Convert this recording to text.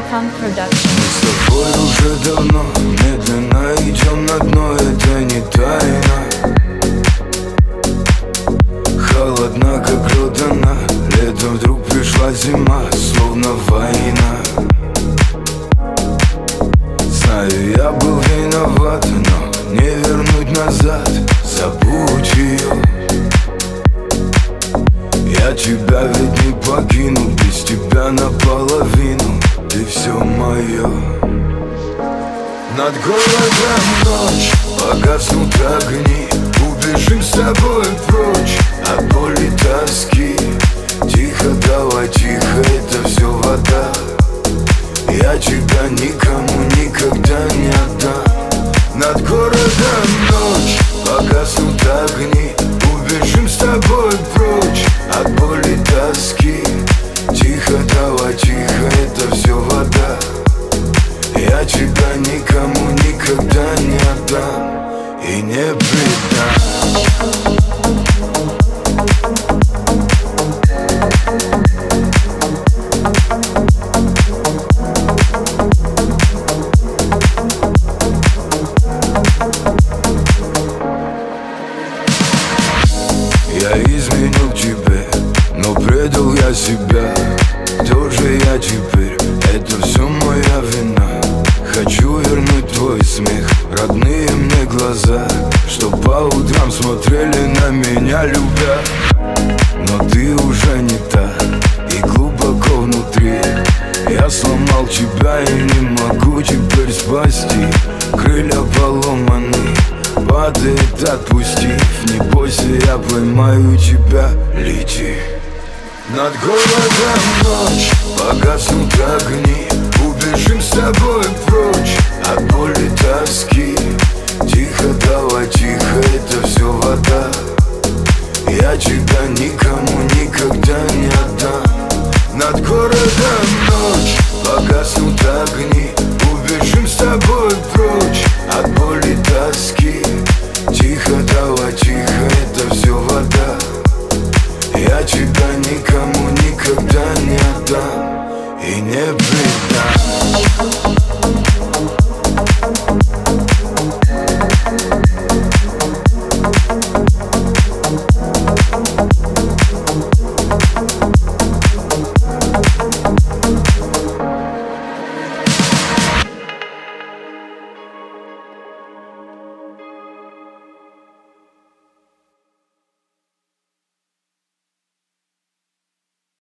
Funk Production. Мы с тобой уже давно медленно идем на дно, это не тайна. Холодна, как лед она, летом вдруг пришла зима, словно война. Знаю, я был виноват, но не вернуть назад, забудь ее. Я тебя ведь не покину, без тебя наполовину, ты все мое. Над городом ночь, погаснут огни, убежим с тобой прочь от боли, тоски. Тихо, давай тихо, это все вода. Я тебя никому никогда не отдам. Над городом ночь, погаснут огни, убежим с тобой прочь от боли, тоски. Тихо, давай тихо, это все вода. Я тебя никому никогда не отдам и не предам. Я изменил тебе, но предал я себя. Кто же я теперь? Это все моя вина. Хочу вернуть твой смех, родные мне глаза, что по утрам смотрели на меня, любя. Но ты уже не та, и глубоко внутри я сломал тебя и не могу теперь спасти. Крылья поломаны, падает, отпустив. Не бойся, я поймаю тебя, лети. Над городом ночь, погаснут огни, убежим с тобой прочь от боли, тоски. Тихо, давай тихо, это все вода. Я тебя никому никогда не отдам. Над городом ночь,